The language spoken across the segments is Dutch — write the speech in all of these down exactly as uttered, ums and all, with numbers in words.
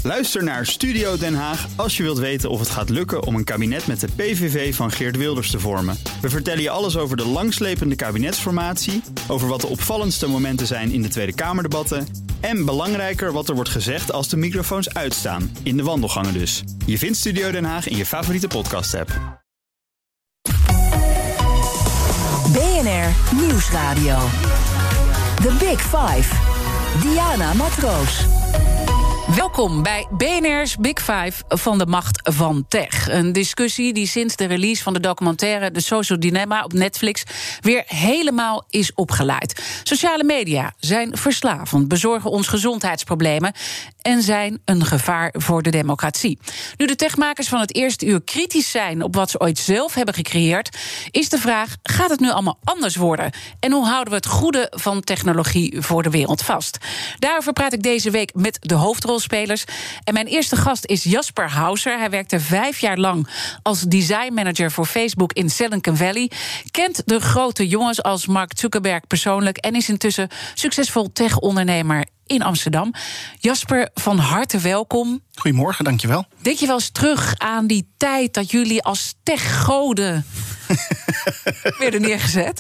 Luister naar Studio Den Haag als je wilt weten of het gaat lukken om een kabinet met de P V V van Geert Wilders te vormen. We vertellen je alles over de langslepende kabinetsformatie, over wat de opvallendste momenten zijn in de Tweede Kamerdebatten en belangrijker wat er wordt gezegd als de microfoons uitstaan, in de wandelgangen dus. Je vindt Studio Den Haag in je favoriete podcast-app. B N R Nieuwsradio. The Big Five. Diana Matroos. Welkom bij B N R's Big Five van de macht van tech. Een discussie die sinds de release van de documentaire The Social Dilemma op Netflix weer helemaal is opgeleid. Sociale media zijn verslavend, bezorgen ons gezondheidsproblemen en zijn een gevaar voor de democratie. Nu de techmakers van het eerste uur kritisch zijn op wat ze ooit zelf hebben gecreëerd, is de vraag: gaat het nu allemaal anders worden? En hoe houden we het goede van technologie voor de wereld vast? Daarover praat ik deze week met de hoofdrolspelers. En mijn eerste gast is Jasper Hauser. Hij werkte vijf jaar lang als designmanager voor Facebook in Silicon Valley. Kent de grote jongens als Mark Zuckerberg persoonlijk en is intussen succesvol tech-ondernemer in Amsterdam. Jasper, van harte welkom. Goedemorgen, dankjewel. Denk je wel eens terug aan die tijd dat jullie als techgoden werden neergezet?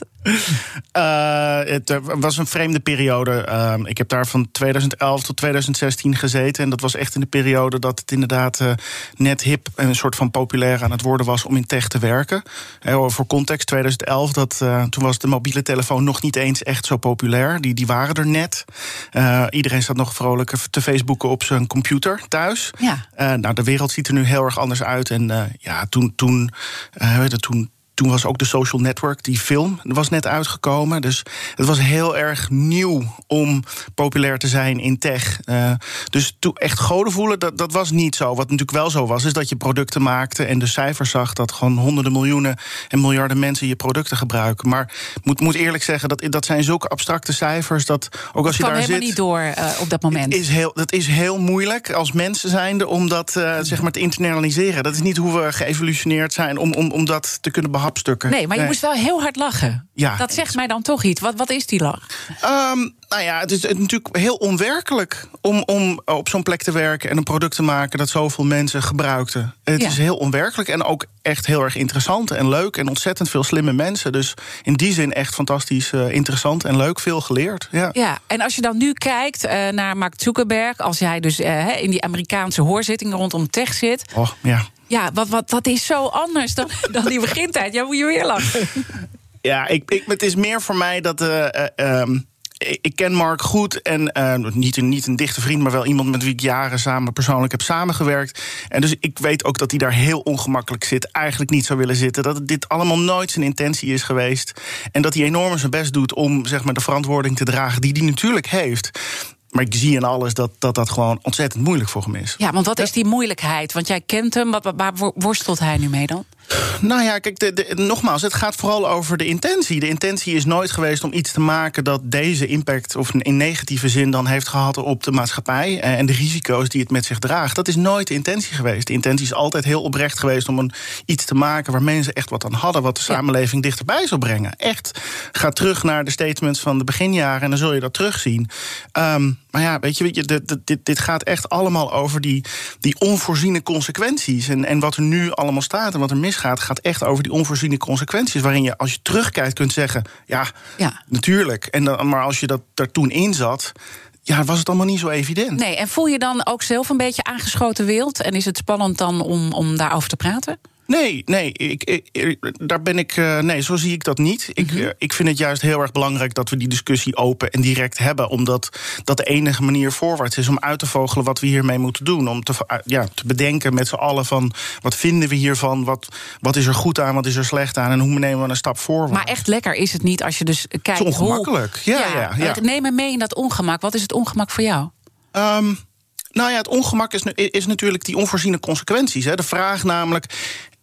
Uh, het was een vreemde periode. Uh, ik heb daar van tweeduizend elf tot tweeduizend zestien gezeten. En dat was echt in de periode dat het inderdaad uh, net hip en een soort van populair aan het worden was om in tech te werken. Uh, voor context, tweeduizend elf, dat, uh, toen was de mobiele telefoon nog niet eens echt zo populair. Die, die waren er net. Uh, iedereen zat nog vrolijk te Facebooken op zijn computer thuis. Ja. Uh, nou, de wereld ziet er nu heel erg anders uit. En uh, ja, toen, toen, uh, toen Toen was ook de Social Network, die film, was net uitgekomen. Dus het was heel erg nieuw om populair te zijn in tech. Uh, dus to, echt goden voelen, dat, dat was niet zo. Wat natuurlijk wel zo was, is dat je producten maakte en de cijfers zag dat gewoon honderden miljoenen en miljarden mensen je producten gebruiken. Maar ik moet, moet eerlijk zeggen, dat, dat zijn zulke abstracte cijfers dat ook als je daar zit, helemaal niet door uh, op dat moment. Is heel, dat is heel moeilijk als mensen zijnde om dat uh, zeg maar te internaliseren. Dat is niet hoe we geëvolutioneerd zijn om, om, om dat te kunnen behapstukken. Nee, maar je nee. moest wel heel hard lachen. Ja. Dat zegt mij dan toch iets. Wat, wat is die lach? Um, nou ja, het is natuurlijk heel onwerkelijk om, om op zo'n plek te werken en een product te maken dat zoveel mensen gebruikten. Het ja. is heel onwerkelijk en ook echt heel erg interessant en leuk en ontzettend veel slimme mensen. Dus in die zin echt fantastisch uh, interessant en leuk, veel geleerd. Ja. ja, en als je dan nu kijkt uh, naar Mark Zuckerberg, als hij dus uh, in die Amerikaanse hoorzittingen rondom tech zit. Oh, ja. Ja, wat, wat, dat is zo anders dan, dan die begintijd. Ja, moet je weer lachen. Ja, ik, ik, het is meer voor mij dat Uh, uh, um Ik ken Mark goed en uh, niet, een, niet een dichte vriend, maar wel iemand met wie ik jaren samen persoonlijk heb samengewerkt. En dus ik weet ook dat hij daar heel ongemakkelijk zit, eigenlijk niet zou willen zitten. Dat dit allemaal nooit zijn intentie is geweest. En dat hij enorm zijn best doet om zeg maar, de verantwoording te dragen die hij natuurlijk heeft. Maar ik zie in alles dat, dat dat gewoon ontzettend moeilijk voor hem is. Ja, want wat is die moeilijkheid? Want jij kent hem, wat, waar worstelt hij nu mee dan? Nou ja, kijk, de, de, nogmaals, het gaat vooral over de intentie. De intentie is nooit geweest om iets te maken dat deze impact, of in negatieve zin dan heeft gehad op de maatschappij en de risico's die het met zich draagt. Dat is nooit de intentie geweest. De intentie is altijd heel oprecht geweest om een, iets te maken waar mensen echt wat aan hadden, wat de samenleving ja. dichterbij zou brengen. Echt, ga terug naar de statements van de beginjaren en dan zul je dat terugzien. Um, maar ja, weet je, dit, dit, dit gaat echt allemaal over die, die onvoorziene consequenties. En, en wat er nu allemaal staat en wat er misgaat, gaat echt over die onvoorziene consequenties. Waarin je, als je terugkijkt, kunt zeggen: ja, ja. natuurlijk. En dan, maar als je dat daar toen in zat, ja, was het allemaal niet zo evident. Nee, en voel je dan ook zelf een beetje aangeschoten wild? En is het spannend dan om, om daarover te praten? Nee, nee, ik, ik, daar ben ik. Uh, nee, zo zie ik dat niet. Ik, uh, ik vind het juist heel erg belangrijk dat we die discussie open en direct hebben. Omdat dat de enige manier voorwaarts is om uit te vogelen wat we hiermee moeten doen. Om te, uh, ja, te bedenken met z'n allen van wat vinden we hiervan? Wat, wat is er goed aan, wat is er slecht aan? En hoe nemen we een stap voorwaarts? Maar echt lekker is het niet als je dus kijkt. Het is ongemakkelijk. Hoe, ja, ja, ja, ja. Neem me mee in dat ongemak. Wat is het ongemak voor jou? Um, nou ja, het ongemak is, is natuurlijk die onvoorziene consequenties. Hè. De vraag namelijk,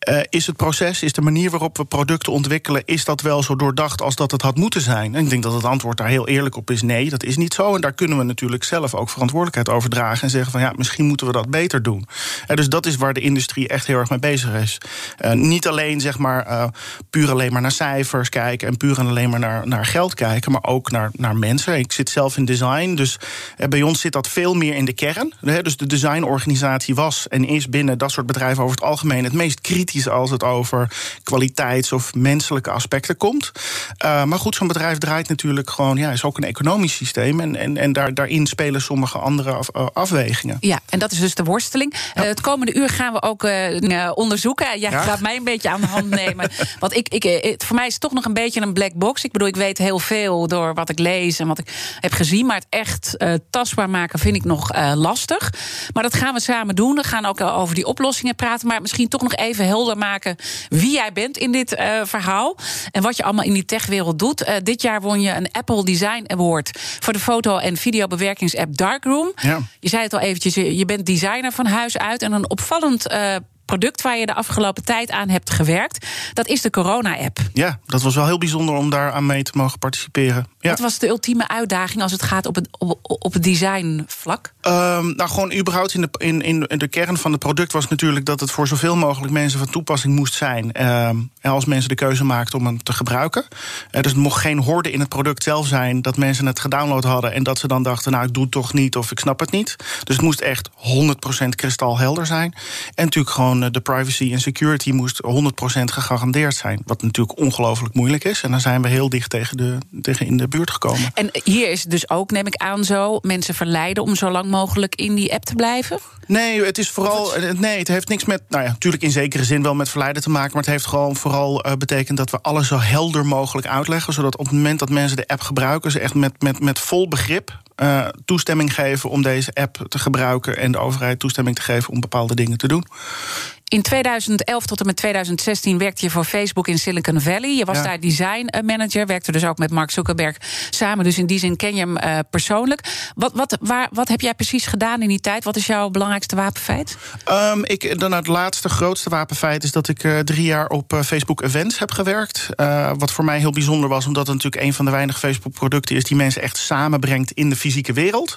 Uh, is het proces, is de manier waarop we producten ontwikkelen, is dat wel zo doordacht als dat het had moeten zijn? En ik denk dat het antwoord daar heel eerlijk op is: nee, dat is niet zo. En daar kunnen we natuurlijk zelf ook verantwoordelijkheid over dragen en zeggen van ja, misschien moeten we dat beter doen. Uh, dus dat is waar de industrie echt heel erg mee bezig is. Uh, niet alleen zeg maar uh, puur alleen maar naar cijfers kijken en puur en alleen maar naar, naar geld kijken, maar ook naar, naar mensen. Ik zit zelf in design, dus uh, bij ons zit dat veel meer in de kern. Uh, dus de designorganisatie was en is binnen dat soort bedrijven over het algemeen het meest kritisch als het over kwaliteits- of menselijke aspecten komt. Uh, maar goed, zo'n bedrijf draait natuurlijk gewoon, ja, is ook een economisch systeem. En, en, en daar, daarin spelen sommige andere af, uh, afwegingen. Ja, en dat is dus de worsteling. Ja. Uh, het komende uur gaan we ook uh, onderzoeken. Jij ja. gaat mij een beetje aan de hand nemen. Want ik, ik, het, voor mij is het toch nog een beetje een black box. Ik bedoel, ik weet heel veel door wat ik lees en wat ik heb gezien. Maar het echt uh, tastbaar maken vind ik nog uh, lastig. Maar dat gaan we samen doen. We gaan ook uh, over die oplossingen praten. Maar misschien toch nog even helder maken wie jij bent in dit uh, verhaal. En wat je allemaal in die techwereld doet. Uh, dit jaar won je een Apple Design Award voor de foto- en videobewerkingsapp Darkroom. Ja. Je zei het al eventjes, je bent designer van huis uit. En een opvallend uh, product waar je de afgelopen tijd aan hebt gewerkt, dat is de corona-app. Ja, dat was wel heel bijzonder om daar aan mee te mogen participeren. Ja. Wat was de ultieme uitdaging als het gaat op het, op, op het designvlak? Um, nou, gewoon überhaupt in de, in, in de kern van het product was natuurlijk dat het voor zoveel mogelijk mensen van toepassing moest zijn. Um, als mensen de keuze maakten om hem te gebruiken. Uh, dus het mocht geen horde in het product zelf zijn dat mensen het gedownload hadden en dat ze dan dachten, nou, ik doe het toch niet of ik snap het niet. Dus het moest echt honderd procent kristalhelder zijn. En natuurlijk gewoon de privacy en security moest honderd procent gegarandeerd zijn. Wat natuurlijk ongelooflijk moeilijk is. En dan zijn we heel dicht tegen, de, tegen in de buurt gekomen. En hier is het dus ook, neem ik aan zo, mensen verleiden om zo lang mogelijk in die app te blijven? Nee, het is vooral. Nee, het heeft niks met. Nou ja, natuurlijk in zekere zin wel met verleiden te maken. Maar het heeft gewoon vooral uh, betekend dat we alles zo helder mogelijk uitleggen. Zodat op het moment dat mensen de app gebruiken, ze echt met, met, met vol begrip Uh, toestemming geven om deze app te gebruiken en de overheid toestemming te geven om bepaalde dingen te doen. In tweeduizend elf tot en met tweeduizend zestien werkte je voor Facebook in Silicon Valley. Je was ja. daar design manager, werkte dus ook met Mark Zuckerberg samen. Dus in die zin ken je hem uh, persoonlijk. Wat, wat, waar, wat heb jij precies gedaan in die tijd? Wat is jouw belangrijkste wapenfeit? Um, ik, dan het laatste, grootste wapenfeit is dat ik uh, drie jaar op uh, Facebook Events heb gewerkt. Uh, wat voor mij heel bijzonder was, omdat het natuurlijk een van de weinige Facebook-producten is die mensen echt samenbrengt in de fysieke wereld.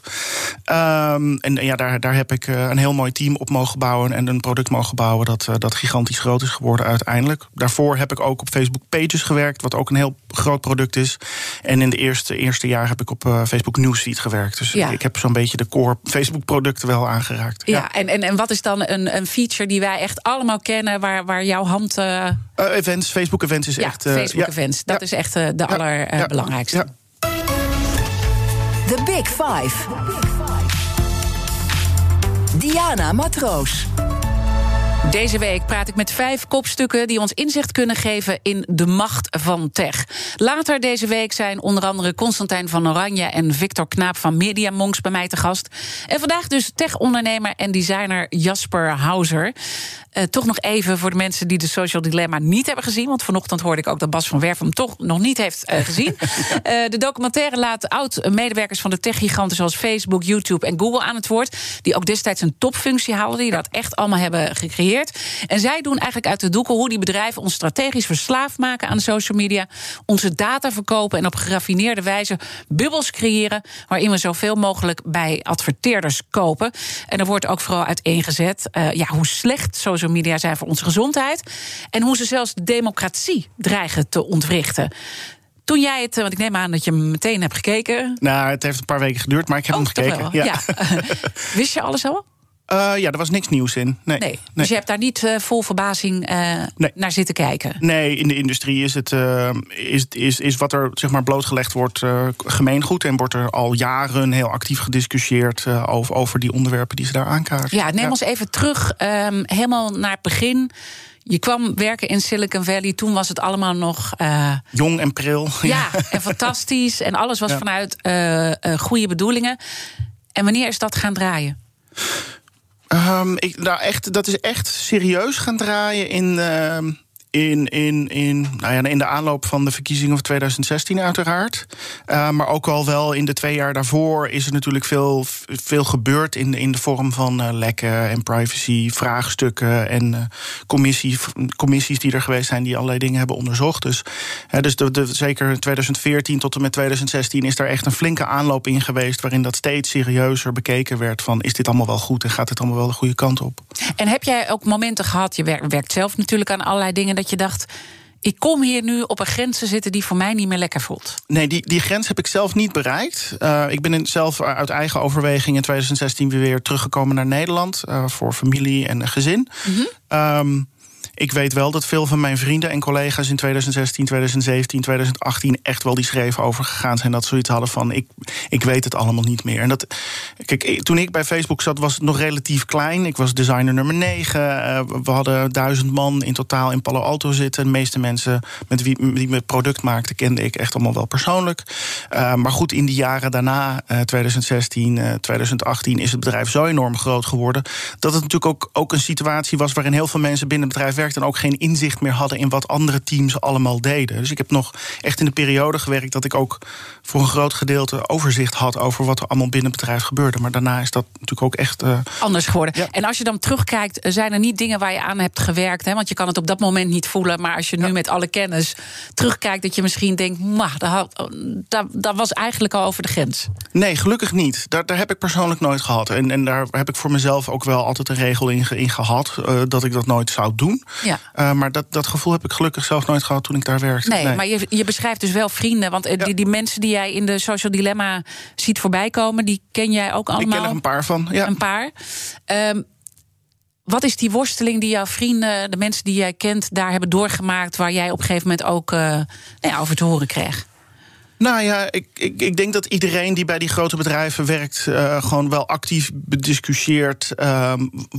Um, en ja, daar, daar heb ik uh, een heel mooi team op mogen bouwen en een product mogen bouwen dat, uh, dat gigantisch groot is geworden uiteindelijk. Daarvoor heb ik ook op Facebook Pages gewerkt, wat ook een heel groot product is. En in de eerste, eerste jaar heb ik op uh, Facebook Newsfeed gewerkt. Dus ja. ik heb zo'n beetje de core Facebook-producten wel aangeraakt. Ja, ja. En, en, en wat is dan een, een feature die wij echt allemaal kennen, waar, waar jouw hand... Uh... Uh, events, Facebook Events is ja, echt... Uh, Facebook ja. Events, dat ja. is echt uh, de ja. allerbelangrijkste. Uh, ja. The Big Five. Diana Matroos. Deze week praat ik met vijf kopstukken die ons inzicht kunnen geven in de macht van tech. Later deze week zijn onder andere Constantijn van Oranje en Victor Knaap van Media Monks bij mij te gast. En vandaag dus tech-ondernemer en designer Jasper Hauser. Uh, toch nog even voor de mensen die de Social Dilemma niet hebben gezien, want vanochtend hoorde ik ook dat Bas van Werf hem toch nog niet heeft uh, gezien. Uh, de documentaire laat oud-medewerkers van de techgiganten zoals Facebook, YouTube en Google aan het woord, die ook destijds een topfunctie hadden, die dat echt allemaal hebben gecreëerd. En zij doen eigenlijk uit de doeken hoe die bedrijven ons strategisch verslaafd maken aan social media, onze data verkopen en op geraffineerde wijze bubbels creëren waarin we zoveel mogelijk bij adverteerders kopen. En er wordt ook vooral uiteengezet uh, ja, hoe slecht social media zijn voor onze gezondheid en hoe ze zelfs de democratie dreigen te ontwrichten. Toen jij het, want ik neem aan dat je hem meteen hebt gekeken. Nou, het heeft een paar weken geduurd, maar ik heb oh, hem gekeken. Ja. Ja. Wist je alles al? Uh, ja, er was niks nieuws in. Nee, nee. Dus nee. je hebt daar niet uh, vol verbazing uh, nee. naar zitten kijken? Nee, in de industrie is het uh, is, is, is wat er zeg maar blootgelegd wordt uh, gemeengoed. En wordt er al jaren heel actief gediscussieerd uh, over, over die onderwerpen die ze daar aankaarten. Ja, neem ja. ons even terug, um, helemaal naar het begin. Je kwam werken in Silicon Valley, toen was het allemaal nog... Uh, jong en pril. Ja, ja, en fantastisch. En alles was ja. vanuit uh, uh, goede bedoelingen. En wanneer is dat gaan draaien? Um, ik, nou echt, dat is echt serieus gaan draaien in, uh, In, in, in, nou ja, in de aanloop van de verkiezingen van tweeduizend zestien uiteraard. Uh, maar ook al wel in de twee jaar daarvoor is er natuurlijk veel, veel gebeurd in, in de vorm van uh, lekken en privacy, vraagstukken en uh, commissie, commissies die er geweest zijn die allerlei dingen hebben onderzocht. Dus, uh, dus de, de, zeker tweeduizend veertien tot en met tweeduizend zestien is daar echt een flinke aanloop in geweest waarin dat steeds serieuzer bekeken werd van is dit allemaal wel goed en gaat dit allemaal wel de goede kant op. En heb jij ook momenten gehad, je werkt zelf natuurlijk aan allerlei dingen, dat je dacht, ik kom hier nu op een grens te zitten die voor mij niet meer lekker voelt? Nee, die, die grens heb ik zelf niet bereikt. Uh, ik ben in, zelf uit eigen overweging in tweeduizend zestien weer teruggekomen naar Nederland uh, voor familie en gezin. Mm-hmm. Um, Ik weet wel dat veel van mijn vrienden en collega's in tweeduizend zestien, tweeduizend zeventien, tweeduizend achttien echt wel die schreef overgegaan zijn. Dat ze zoiets hadden van, ik, ik weet het allemaal niet meer. En dat, kijk, toen ik bij Facebook zat, was het nog relatief klein. Ik was designer nummer negen. Uh, we hadden duizend man in totaal in Palo Alto zitten. De meeste mensen met wie, die het product maakten, kende ik echt allemaal wel persoonlijk. Uh, maar goed, in die jaren daarna, uh, tweeduizend zestien, uh, tweeduizend achttien, is het bedrijf zo enorm groot geworden dat het natuurlijk ook, ook een situatie was waarin heel veel mensen binnen het bedrijf werkten en ook geen inzicht meer hadden in wat andere teams allemaal deden. Dus ik heb nog echt in de periode gewerkt dat ik ook voor een groot gedeelte overzicht had over wat er allemaal binnen het bedrijf gebeurde. Maar daarna is dat natuurlijk ook echt Uh... anders geworden. Ja. En als je dan terugkijkt, zijn er niet dingen waar je aan hebt gewerkt? Hè? Want je kan het op dat moment niet voelen. Maar als je nu ja. met alle kennis terugkijkt, dat je misschien denkt, maar dat, dat was eigenlijk al over de grens. Nee, gelukkig niet. Daar, daar heb ik persoonlijk nooit gehad. En, en daar heb ik voor mezelf ook wel altijd een regel in, in gehad, uh, dat ik dat nooit zou doen. Ja. Uh, maar dat, dat gevoel heb ik gelukkig zelf nooit gehad toen ik daar werkte. Nee, nee. maar je, je beschrijft dus wel vrienden. Want uh, ja. die, die mensen die jij in de Social Dilemma ziet voorbij komen, die ken jij ook allemaal? Ik ken er een paar van, ja. Een paar. Um, wat is die worsteling die jouw vrienden, de mensen die jij kent, daar hebben doorgemaakt, waar jij op een gegeven moment ook uh, nou ja, over te horen kreeg? Nou ja, ik, ik, ik denk dat iedereen die bij die grote bedrijven werkt Uh, gewoon wel actief bediscussieert Uh,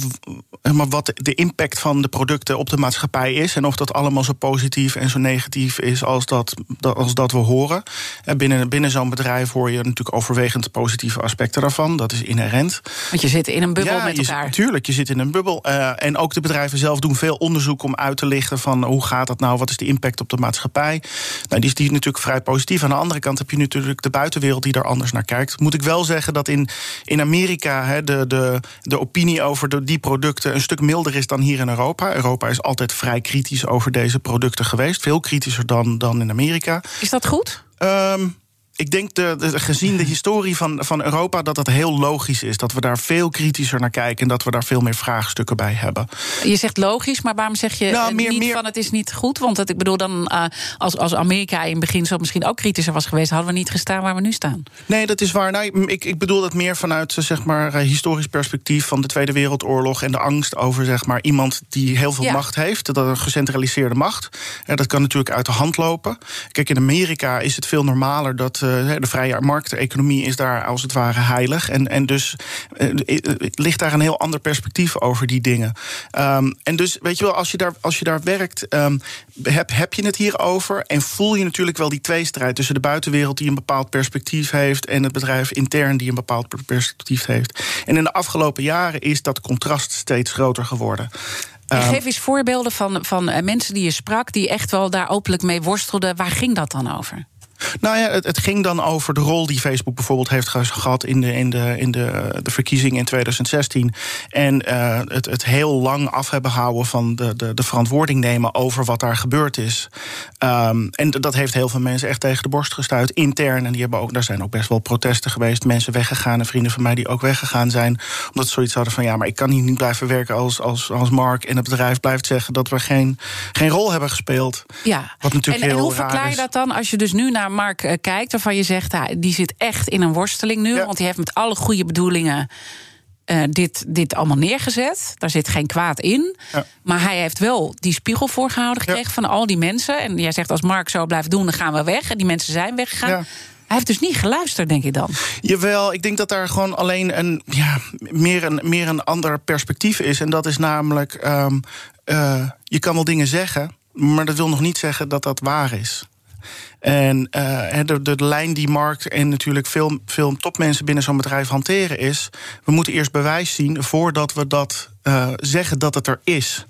maar wat de impact van de producten op de maatschappij is en of dat allemaal zo positief en zo negatief is als dat, als dat we horen. En binnen, binnen zo'n bedrijf hoor je natuurlijk overwegend positieve aspecten daarvan. Dat is inherent. Want je zit in een bubbel ja, met elkaar. Ja, tuurlijk, je zit in een bubbel. Uh, en ook de bedrijven zelf doen veel onderzoek om uit te lichten van hoe gaat dat nou, wat is de impact op de maatschappij. Nou, die is die natuurlijk vrij positief. Aan de andere kant heb je natuurlijk de buitenwereld die daar anders naar kijkt. Moet ik wel zeggen dat in, in Amerika he, de, de, de opinie over de, die producten een stuk milder is dan hier in Europa. Europa is altijd vrij kritisch over deze producten geweest. Veel kritischer dan, dan in Amerika. Is dat goed? Um, Ik denk, de, de, gezien de historie van, van Europa, dat dat heel logisch is. Dat we daar veel kritischer naar kijken en dat we daar veel meer vraagstukken bij hebben. Je zegt logisch, maar waarom zeg je nou, meer, niet meer... van het is niet goed? Want het, ik bedoel, dan uh, als, als Amerika in het begin zo misschien ook kritischer was geweest, hadden we niet gestaan waar we nu staan. Nee, dat is waar. Nou, ik, ik bedoel dat meer vanuit zeg maar, historisch perspectief van de Tweede Wereldoorlog en de angst over zeg maar, iemand die heel veel ja. macht heeft. Dat een gecentraliseerde macht. Ja, dat kan natuurlijk uit de hand lopen. Kijk, in Amerika is het veel normaler dat Uh, de vrije markteconomie is daar als het ware heilig. En, en dus uh, ligt daar een heel ander perspectief over die dingen. Um, en dus, weet je wel, als je daar, als je daar werkt, um, heb, heb je het hierover en voel je natuurlijk wel die tweestrijd tussen de buitenwereld die een bepaald perspectief heeft en het bedrijf intern die een bepaald perspectief heeft. En in de afgelopen jaren is dat contrast steeds groter geworden. Um, Geef eens voorbeelden van, van uh, mensen die je sprak, die echt wel daar openlijk mee worstelden. Waar ging dat dan over? Nou ja, het, het ging dan over de rol die Facebook bijvoorbeeld heeft gehad in de, in de, in de, de verkiezingen in tweeduizend zestien. En uh, het, het heel lang af hebben houden van de, de, de verantwoording nemen over wat daar gebeurd is. Um, en dat heeft heel veel mensen echt tegen de borst gestuit, intern. En die hebben ook, daar zijn ook best wel protesten geweest. Mensen weggegaan en vrienden van mij die ook weggegaan zijn. Omdat ze zoiets hadden van ja, maar ik kan hier niet blijven werken als, als, als Mark. En het bedrijf blijft zeggen dat we geen, geen rol hebben gespeeld. Ja. Wat natuurlijk en, heel en hoe raar verklaar je dat dan als je dus nu naar Mark uh, kijkt, waarvan je zegt, uh, die zit echt in een worsteling nu, ja. want die heeft met alle goede bedoelingen uh, dit, dit allemaal neergezet. Daar zit geen kwaad in. Ja. Maar hij heeft wel die spiegel voorgehouden gekregen ja. van al die mensen. En jij zegt, als Mark zo blijft doen, dan gaan we weg. En die mensen zijn weggegaan. Ja. Hij heeft dus niet geluisterd, denk ik dan. Jawel, ik denk dat daar gewoon alleen een, ja, meer, een, meer een ander perspectief is. En dat is namelijk, um, uh, je kan wel dingen zeggen, maar dat wil nog niet zeggen dat dat waar is. En uh, de, de, de lijn die Mark en natuurlijk veel, veel topmensen binnen zo'n bedrijf hanteren is, we moeten eerst bewijs zien voordat we dat uh, zeggen dat het er is.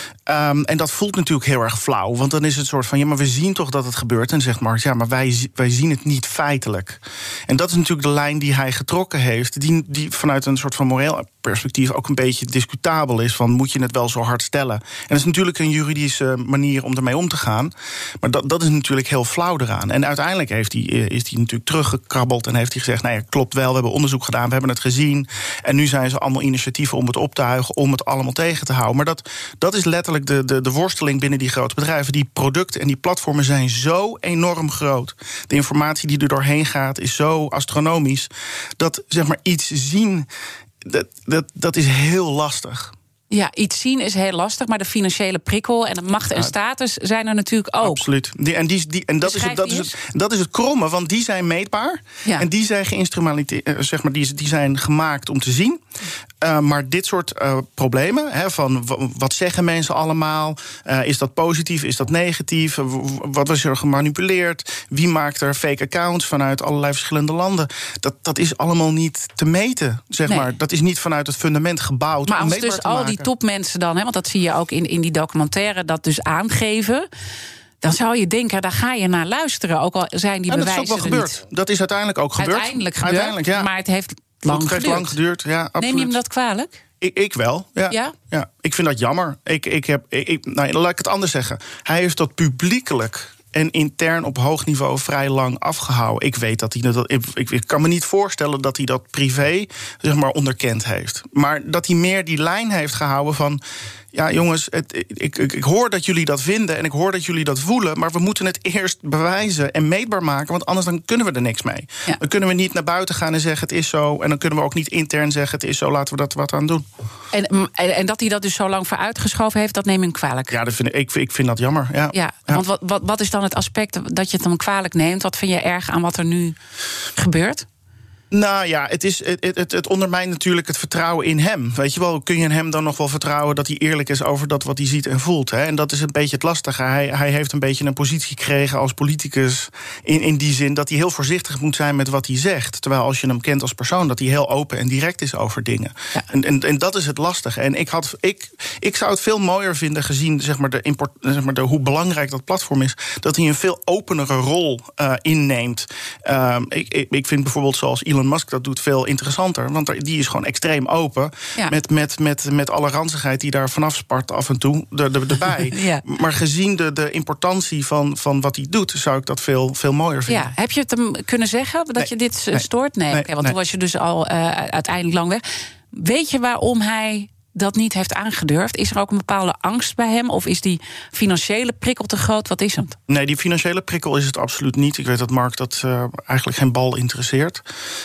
Um, en dat voelt natuurlijk heel erg flauw. Want dan is het een soort van, ja, maar we zien toch dat het gebeurt. En zegt Mark, ja, maar wij, wij zien het niet feitelijk. En dat is natuurlijk de lijn die hij getrokken heeft, die, die vanuit een soort van moreel perspectief ook een beetje discutabel is. Van, moet je het wel zo hard stellen? En dat is natuurlijk een juridische manier om ermee om te gaan. Maar dat, dat is natuurlijk heel flauw eraan. En uiteindelijk heeft hij, is hij natuurlijk teruggekrabbeld en heeft hij gezegd, nou ja, klopt wel, we hebben onderzoek gedaan, we hebben het gezien. En nu zijn ze allemaal initiatieven om het op te huigen, om het allemaal tegen te houden. Maar dat, dat is letterlijk De, de, de worsteling binnen die grote bedrijven. Die producten en die platformen zijn zo enorm groot. De informatie die er doorheen gaat is zo astronomisch, dat zeg maar iets zien, dat, dat, dat is heel lastig. Ja, iets zien is heel lastig, maar de financiële prikkel en de macht en status zijn er natuurlijk ook. Absoluut. Die, en die, die, en dat, is het, dat, is het, dat is het kromme, want die zijn meetbaar. Ja. En die zijn geïnstrumentaliseerd, zeg maar, die, die zijn gemaakt om te zien. Uh, maar dit soort uh, problemen, hè, van wat zeggen mensen allemaal? Uh, is dat positief, is dat negatief? Wat was er gemanipuleerd? Wie maakt er fake accounts vanuit allerlei verschillende landen? Dat, dat is allemaal niet te meten, zeg nee. maar. Dat is niet vanuit het fundament gebouwd maar om meetbaar dus te maken. Al die topmensen dan, hè, want dat zie je ook in, in die documentaire, dat dus aangeven, dan zou je denken, daar ga je naar luisteren. Ook al zijn die ja, bewijzen dat is ook wel gebeurd. Niet. Dat is uiteindelijk ook gebeurd. Uiteindelijk gebeurd, uiteindelijk, ja. Maar het heeft lang het geduurd. heeft lang geduurd, ja, absoluut. Neem je hem dat kwalijk? Ik, ik wel, ja. Ja? ja. Ik vind dat jammer. Ik, ik heb, ik, nou, laat ik het anders zeggen. Hij heeft dat publiekelijk en intern op hoog niveau vrij lang afgehouden. Ik weet dat hij dat. Ik, ik kan me niet voorstellen dat hij dat privé, zeg maar, onderkend heeft. Maar dat hij meer die lijn heeft gehouden van, ja, jongens, het, ik, ik, ik hoor dat jullie dat vinden en ik hoor dat jullie dat voelen, maar we moeten het eerst bewijzen en meetbaar maken, want anders dan kunnen we er niks mee. Ja. Dan kunnen we niet naar buiten gaan en zeggen het is zo, en dan kunnen we ook niet intern zeggen het is zo, laten we dat wat aan doen. En, en, en dat hij dat dus zo lang voor uitgeschoven heeft, dat neem ik hem kwalijk. Ja, dat vind ik, ik, ik vind dat jammer. Ja, ja, ja. Want wat, wat, wat is dan het aspect dat je het hem kwalijk neemt? Wat vind je erg aan wat er nu gebeurt? Nou ja, het, is, het, het, het ondermijnt natuurlijk het vertrouwen in hem. Weet je wel, kun je hem dan nog wel vertrouwen dat hij eerlijk is over dat wat hij ziet en voelt? Hè? En dat is een beetje het lastige. Hij, hij heeft een beetje een positie gekregen als politicus in, in die zin dat hij heel voorzichtig moet zijn met wat hij zegt. Terwijl als je hem kent als persoon, dat hij heel open en direct is over dingen. Ja. En, en, en dat is het lastige. En ik, had, ik, ik zou het veel mooier vinden, gezien zeg maar, de import, zeg maar, de, hoe belangrijk dat platform is, dat hij een veel openere rol uh, inneemt. Uh, ik, ik, ik vind bijvoorbeeld zoals Elon Musk dat doet veel interessanter, want die is gewoon extreem open, ja. met, met, met, met alle ranzigheid die daar vanaf spart af en toe er, er, erbij. Ja. Maar gezien de, de importantie van, van wat hij doet, zou ik dat veel, veel mooier vinden. Ja. Heb je het hem kunnen zeggen dat nee. je dit nee. stoort? Nee, nee. Okay, want nee. toen was je dus al uh, uiteindelijk lang weg. Weet je waarom hij dat niet heeft aangedurfd? Is er ook een bepaalde angst bij hem? Of is die financiële prikkel te groot? Wat is het? Nee, die financiële prikkel is het absoluut niet. Ik weet dat Mark dat uh, eigenlijk geen bal interesseert.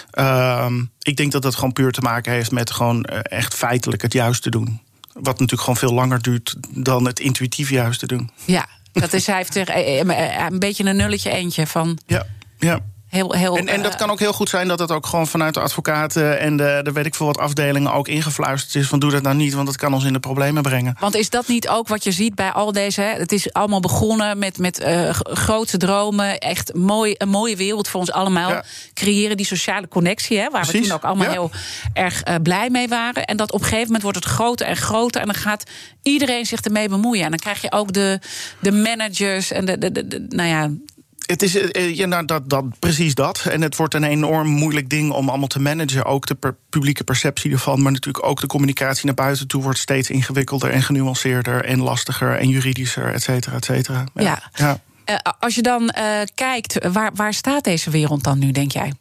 Uh, ik denk dat dat gewoon puur te maken heeft met gewoon uh, echt feitelijk het juiste doen. Wat natuurlijk gewoon veel langer duurt dan het intuïtief juiste doen. Ja, dat is, hij heeft er een beetje een nulletje eentje van. Ja, ja. Heel, heel, en, en dat kan ook heel goed zijn dat het ook gewoon vanuit de advocaten en de, de weet ik veel wat afdelingen ook ingefluisterd is van doe dat nou niet, want dat kan ons in de problemen brengen. Want is dat niet ook wat je ziet bij al deze, hè? Het is allemaal begonnen met, met uh, grote dromen, echt mooi, een mooie wereld voor ons allemaal, ja. creëren die sociale connectie, hè, waar Precies. we toen ook allemaal ja. heel erg uh, blij mee waren. En dat op een gegeven moment wordt het groter en groter en dan gaat iedereen zich ermee bemoeien. En dan krijg je ook de, de managers en de, de, de, de nou ja. Het is ja, nou, dat, dat, precies dat. En het wordt een enorm moeilijk ding om allemaal te managen. Ook de per, publieke perceptie ervan. Maar natuurlijk ook de communicatie naar buiten toe wordt steeds ingewikkelder en genuanceerder en lastiger en juridischer, et cetera, et cetera. Ja. ja. ja. Uh, als je dan uh, kijkt, waar, waar staat deze wereld dan nu, denk jij?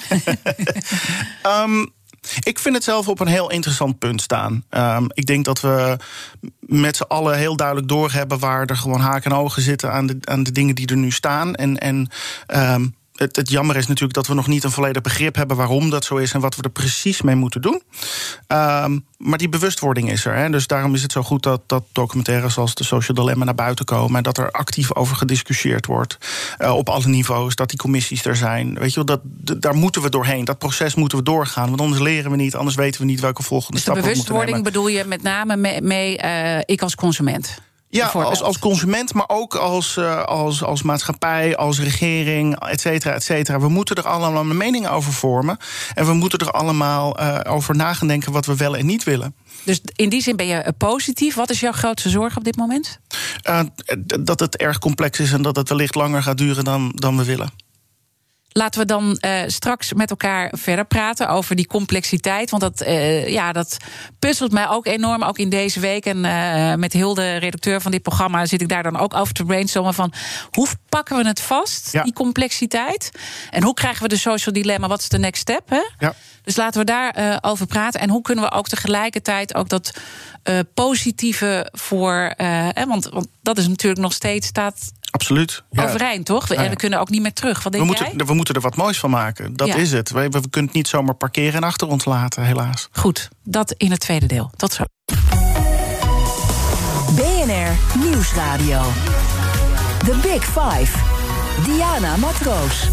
um, Ik vind het zelf op een heel interessant punt staan. Um, ik denk dat we met z'n allen heel duidelijk doorhebben waar er gewoon haken en ogen zitten aan de, aan de dingen die er nu staan. En, en um, het, het jammer is natuurlijk dat we nog niet een volledig begrip hebben waarom dat zo is en wat we er precies mee moeten doen. Um, maar die bewustwording is er. Hè. Dus daarom is het zo goed dat, dat documentaires als The Social Dilemma naar buiten komen en dat er actief over gediscussieerd wordt uh, op alle niveaus, dat die commissies er zijn. Weet je wel, dat, d- daar moeten we doorheen. Dat proces moeten we doorgaan, want anders leren we niet, anders weten we niet welke volgende dus stappen we moeten nemen. Dus de bewustwording bedoel je met name mee, mee uh, ik als consument? Ja, als, als consument, maar ook als, uh, als, als maatschappij, als regering, et cetera, et cetera. We moeten er allemaal een mening over vormen. En we moeten er allemaal uh, over na gaan denken wat we wel en niet willen. Dus in die zin ben je positief. Wat is jouw grootste zorg op dit moment? Uh, dat het erg complex is en dat het wellicht langer gaat duren dan, dan we willen. Laten we dan uh, straks met elkaar verder praten over die complexiteit. Want dat, uh, ja, dat puzzelt mij ook enorm, ook in deze week. En uh, met Hilde, redacteur van dit programma, zit ik daar dan ook over te brainstormen van hoe pakken we het vast, ja. die complexiteit? En hoe krijgen we de social dilemma? Wat is de next step? Hè? Ja. Dus laten we daar uh, over praten. En hoe kunnen we ook tegelijkertijd ook dat uh, positieve voor... Uh, eh, want, want dat is natuurlijk nog steeds staat... Absoluut. Ja. Overeind, toch? En ja, ja. we kunnen ook niet meer terug. Wat denk we, moeten, jij? we moeten er wat moois van maken. Dat ja. is het. We, we kunnen het niet zomaar parkeren en achter ons laten, helaas. Goed, dat in het tweede deel. Tot zo. B N R Nieuwsradio. The Big Five. Diana Matroos.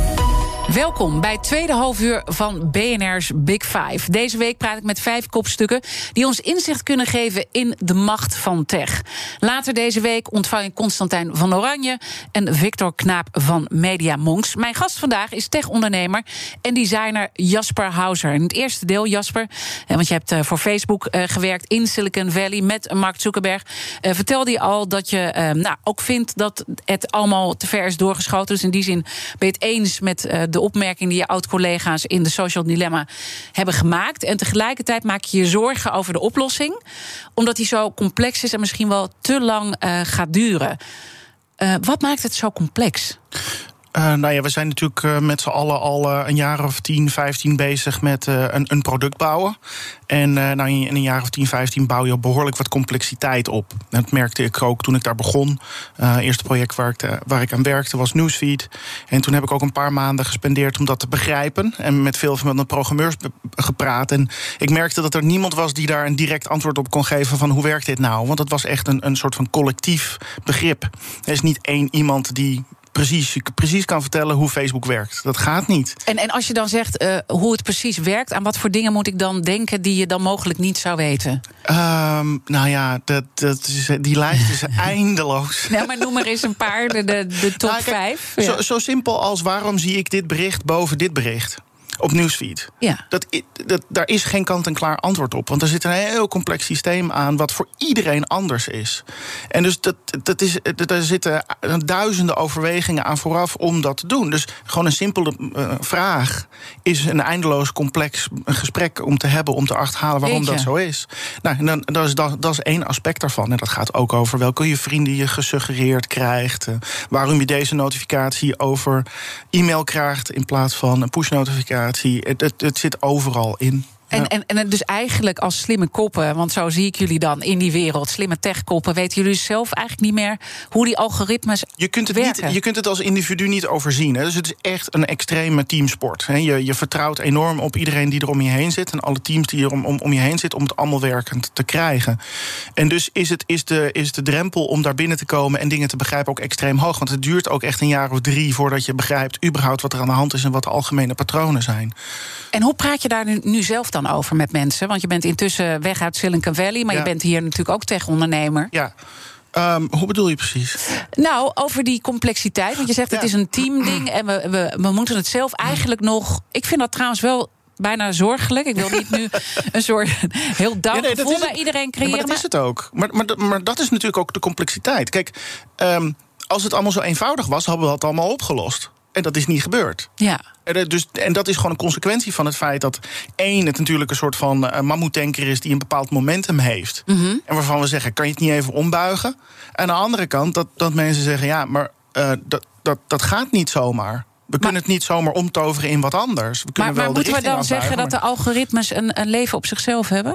Welkom bij het tweede halfuur van B N R's Big Five. Deze week praat ik met vijf kopstukken die ons inzicht kunnen geven in de macht van tech. Later deze week ontvang ik Constantijn van Oranje en Victor Knaap van Media Monks. Mijn gast vandaag is tech-ondernemer en designer Jasper Hauser. In het eerste deel, Jasper, want je hebt voor Facebook gewerkt in Silicon Valley met Mark Zuckerberg. Vertelde je al dat je nou, ook vindt dat het allemaal te ver is doorgeschoten. Dus in die zin ben je het eens met de opmerking die je oud-collega's in de Social Dilemma hebben gemaakt. En tegelijkertijd maak je je zorgen over de oplossing, omdat die zo complex is en misschien wel te lang uh, gaat duren. Uh, wat maakt het zo complex? Uh, nou ja, we zijn natuurlijk uh, met z'n allen al uh, een jaar of tien, vijftien bezig met uh, een, een product bouwen. En uh, nou, in een jaar of tien, vijftien bouw je behoorlijk wat complexiteit op. En dat merkte ik ook toen ik daar begon. Het uh, eerste project waar ik, uh, waar ik aan werkte was Newsfeed. En toen heb ik ook een paar maanden gespendeerd om dat te begrijpen. En met veel van de programmeurs be- gepraat. En ik merkte dat er niemand was die daar een direct antwoord op kon geven van hoe werkt dit nou? Want het was echt een, een soort van collectief begrip. Er is niet één iemand die Precies, precies kan vertellen hoe Facebook werkt. Dat gaat niet. En, en als je dan zegt uh, hoe het precies werkt, aan wat voor dingen moet ik dan denken die je dan mogelijk niet zou weten? Um, nou ja, dat, dat is, die lijst is eindeloos. Nou, maar noem maar eens een paar, de, de, de top nou, kijk, vijf. Ja. Zo, zo simpel als waarom zie ik dit bericht boven dit bericht? Op Newsfeed. Ja. Dat, dat, daar is geen kant-en-klaar antwoord op. Want er zit een heel complex systeem aan wat voor iedereen anders is. En dus dat, dat is, daar zitten duizenden overwegingen aan vooraf om dat te doen. Dus gewoon een simpele uh, vraag is een eindeloos complex gesprek om te hebben, om te achterhalen waarom Eetje. dat zo is. Nou, en dan, dat, is dat, dat is één aspect daarvan. En dat gaat ook over welke je vrienden je gesuggereerd krijgt. Uh, waarom je deze notificatie over e-mail krijgt in plaats van een push-notificatie. Het, het, het zit overal in. En, en, en dus eigenlijk als slimme koppen, want zo zie ik jullie dan in die wereld, slimme techkoppen, weten jullie zelf eigenlijk niet meer hoe die algoritmes je kunt het werken? Niet, je kunt het als individu niet overzien. Hè. Dus het is echt een extreme teamsport. Hè. Je, je vertrouwt enorm op iedereen die er om je heen zit en alle teams die er om, om, om je heen zitten om het allemaal werkend te krijgen. En dus is, het, is, de, is de drempel om daar binnen te komen en dingen te begrijpen ook extreem hoog. Want het duurt ook echt een jaar of drie voordat je begrijpt überhaupt wat er aan de hand is en wat de algemene patronen zijn. En hoe praat je daar nu, nu zelf dan over met mensen? Want je bent intussen weg uit Silicon Valley, maar ja. je bent hier natuurlijk ook tech-ondernemer. Ja. Um, hoe bedoel je precies? Nou, over die complexiteit. Want je zegt ja. het is een teamding en we, we, we moeten het zelf eigenlijk nog. Ik vind dat trouwens wel bijna zorgelijk. Ik wil niet nu een soort heel down ja, nee, gevoel bij iedereen creëren. Ja, maar dat is het ook. Maar, maar, maar dat is natuurlijk ook de complexiteit. Kijk, um, als het allemaal zo eenvoudig was, hadden we dat allemaal opgelost. En dat is niet gebeurd. Ja. En, dus, en dat is gewoon een consequentie van het feit dat één, het natuurlijk een soort van uh, mammoetanker is die een bepaald momentum heeft. Mm-hmm. En waarvan we zeggen, kan je het niet even ombuigen? En aan de andere kant dat, dat mensen zeggen, ja, maar uh, dat, dat, dat gaat niet zomaar. We maar, kunnen het niet zomaar omtoveren in wat anders. We kunnen maar wel maar de moeten we dan zeggen maar... dat de algoritmes een, een leven op zichzelf hebben?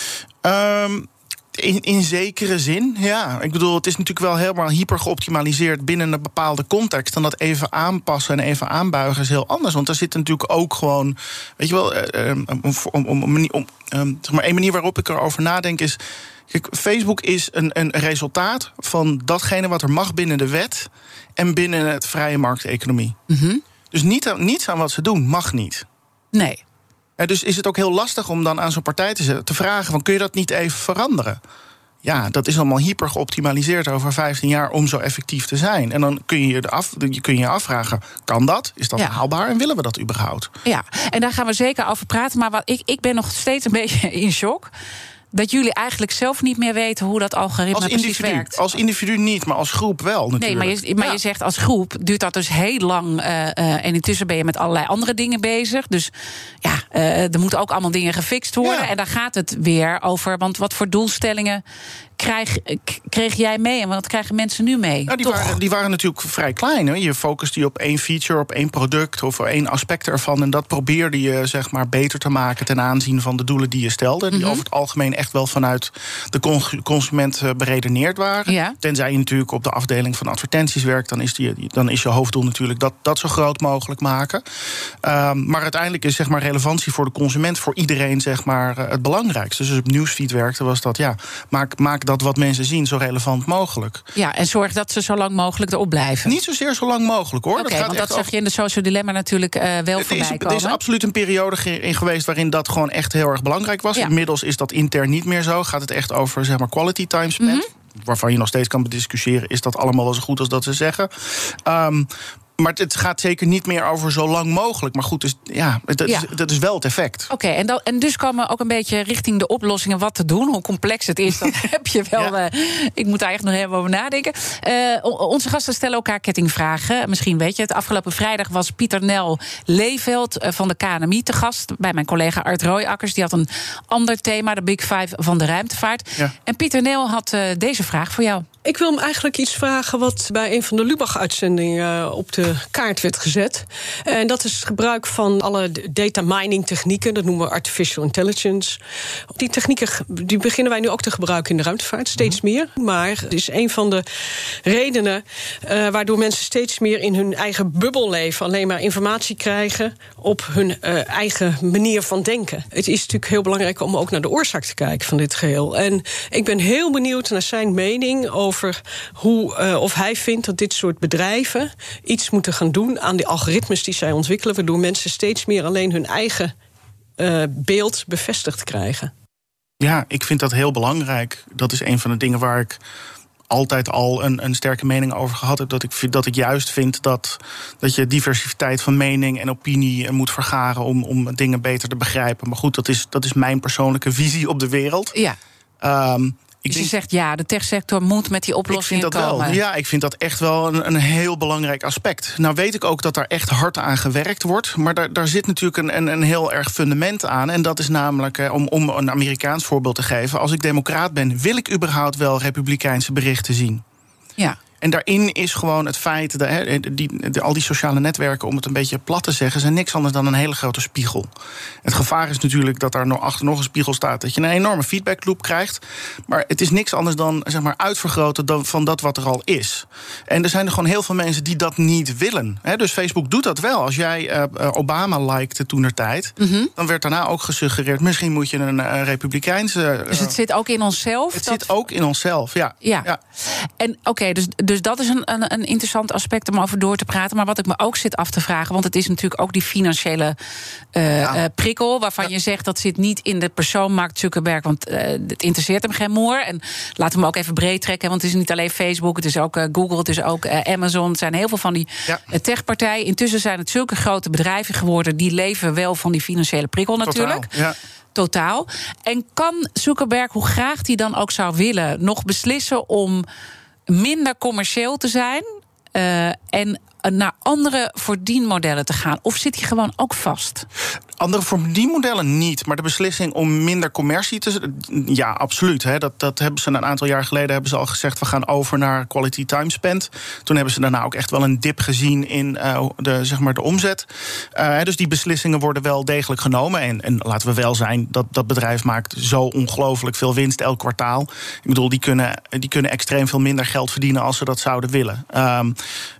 Um, In, in zekere zin, ja. Ik bedoel, het is natuurlijk wel helemaal hyper geoptimaliseerd binnen een bepaalde context. En dat even aanpassen en even aanbuigen is heel anders. Want er zit natuurlijk ook gewoon, weet je wel, uh, om, om, om, om, um, zeg maar, een manier waarop ik erover nadenk is. Kijk, Facebook is een, een resultaat van datgene wat er mag binnen de wet en binnen het vrije markteconomie. Mm-hmm. Dus niet, niets aan wat ze doen mag niet. Nee. Ja, dus is het ook heel lastig om dan aan zo'n partij te, te vragen van kun je dat niet even veranderen? Ja, dat is allemaal hyper geoptimaliseerd over vijftien jaar om zo effectief te zijn. En dan kun je je, af, kun je, je afvragen, kan dat? Is dat ja. haalbaar? En willen we dat überhaupt? Ja, en daar gaan we zeker over praten. Maar wat, ik, ik ben nog steeds een beetje in shock dat jullie eigenlijk zelf niet meer weten hoe dat algoritme precies werkt. Als individu niet, maar als groep wel natuurlijk. Nee, maar je, maar ja. je zegt als groep duurt dat dus heel lang. Uh, uh, en intussen ben je met allerlei andere dingen bezig. Dus ja, uh, er moeten ook allemaal dingen gefixt worden. Ja. En daar gaat het weer over. Want wat voor doelstellingen Krijg, kreeg jij mee en wat krijgen mensen nu mee? Nou, die, waren, die waren natuurlijk vrij klein. Hè? Je focust je op één feature, op één product of één aspect ervan. En dat probeerde je zeg maar beter te maken ten aanzien van de doelen die je stelde. Die mm-hmm. over het algemeen echt wel vanuit de consument beredeneerd waren. Ja. Tenzij je natuurlijk op de afdeling van advertenties werkt, dan is, die, dan is je hoofddoel natuurlijk dat, dat zo groot mogelijk maken. Um, maar uiteindelijk is zeg maar relevantie voor de consument voor iedereen zeg maar het belangrijkste. Dus als op Newsfeed werkte was dat ja, maak, maak dat wat mensen zien zo relevant mogelijk. Ja, en zorg dat ze zo lang mogelijk erop blijven. Niet zozeer zo lang mogelijk, hoor. Oké, okay, want dat zag over... je in de Social Dilemma natuurlijk uh, wel het voorbij is, komen. Er is absoluut een periode in geweest waarin dat gewoon echt heel erg belangrijk was. Ja. Inmiddels is dat intern niet meer zo. Gaat het echt over zeg maar quality time spent. Mm-hmm. Waarvan je nog steeds kan bediscussiëren, is dat allemaal wel zo goed als dat ze zeggen. Um, Maar het gaat zeker niet meer over zo lang mogelijk. Maar goed, dus, ja, dat, ja. Is, dat is wel het effect. Oké, okay, en, en dus komen we ook een beetje richting de oplossingen wat te doen. Hoe complex het is, dat heb je wel. Ja. Uh, ik moet daar echt nog even over nadenken. Uh, onze gasten stellen elkaar kettingvragen. Misschien weet je het. Afgelopen vrijdag was Pieter Nel Leeveld uh, van de K N M I te gast bij mijn collega Art Rooijakkers. Die had een ander thema, de Big Five van de ruimtevaart. Ja. En Pieter Nel had uh, deze vraag voor jou. Ik wil hem eigenlijk iets vragen wat bij een van de Lubach-uitzendingen op de kaart werd gezet. En dat is het gebruik van alle data mining technieken. Dat noemen we artificial intelligence. Die technieken die beginnen wij nu ook te gebruiken in de ruimtevaart. Steeds meer. Maar het is een van de redenen uh, waardoor mensen steeds meer in hun eigen bubbel leven. Alleen maar informatie krijgen op hun uh, eigen manier van denken. Het is natuurlijk heel belangrijk om ook naar de oorzaak te kijken van dit geheel. En ik ben heel benieuwd naar zijn mening over over hoe, uh, of hij vindt dat dit soort bedrijven iets moeten gaan doen aan de algoritmes die zij ontwikkelen, waardoor mensen steeds meer alleen hun eigen uh, beeld bevestigd krijgen. Ja, ik vind dat heel belangrijk. Dat is een van de dingen waar ik altijd al een, een sterke mening over gehad heb. Dat ik, dat ik juist vind dat, dat je diversiteit van mening en opinie moet vergaren om, om dingen beter te begrijpen. Maar goed, dat is, dat is mijn persoonlijke visie op de wereld. Ja. Um, Ik dus je denk, zegt ja, de techsector moet met die oplossingen ik vind dat komen. Wel. Ja, ik vind dat echt wel een, een heel belangrijk aspect. Nou weet ik ook dat daar echt hard aan gewerkt wordt. Maar daar, daar zit natuurlijk een, een, een heel erg fundament aan. En dat is namelijk, eh, om, om een Amerikaans voorbeeld te geven, als ik democraat ben, wil ik überhaupt wel republikeinse berichten zien? Ja. En daarin is gewoon het feit, dat, he, die, de, al die sociale netwerken, om het een beetje plat te zeggen, zijn niks anders dan een hele grote spiegel. Het gevaar is natuurlijk dat daar nog achter nog een spiegel staat, dat je een enorme feedbackloop krijgt. Maar het is niks anders dan zeg maar uitvergroten dan, van dat wat er al is. En er zijn er gewoon heel veel mensen die dat niet willen. He, dus Facebook doet dat wel. Als jij uh, Obama likte toentertijd, mm-hmm. dan werd daarna ook gesuggereerd, misschien moet je een uh, republikeinse. Uh, dus het zit ook in onszelf? Het dat... zit ook in onszelf, ja. Ja. ja. En oké, okay, dus. Dus dat is een, een, een interessant aspect om over door te praten. Maar wat ik me ook zit af te vragen, want het is natuurlijk ook die financiële uh, ja. uh, prikkel, waarvan ja. je zegt dat zit niet in de persoon Mark Zuckerberg, want uh, het interesseert hem geen moer. En laten we hem ook even breed trekken, want het is niet alleen Facebook, het is ook uh, Google, het is ook uh, Amazon. Het zijn heel veel van die ja. uh, techpartijen. Intussen zijn het zulke grote bedrijven geworden, die leven wel van die financiële prikkel natuurlijk. Totaal, ja. Totaal. En kan Zuckerberg, hoe graag hij dan ook zou willen, nog beslissen om minder commercieel te zijn uh, en naar andere verdienmodellen te gaan? Of zit hij gewoon ook vast? Andere verdienmodellen niet, maar de beslissing om minder commercie te... Ja, absoluut. Hè. Dat, dat hebben ze een aantal jaar geleden hebben ze al gezegd, we gaan over naar quality time spent. Toen hebben ze daarna ook echt wel een dip gezien in uh, de, zeg maar de omzet. Uh, dus die beslissingen worden wel degelijk genomen. En, en laten we wel zijn, dat, dat bedrijf maakt zo ongelooflijk veel winst elk kwartaal. Ik bedoel, die kunnen, die kunnen extreem veel minder geld verdienen als ze dat zouden willen. Um,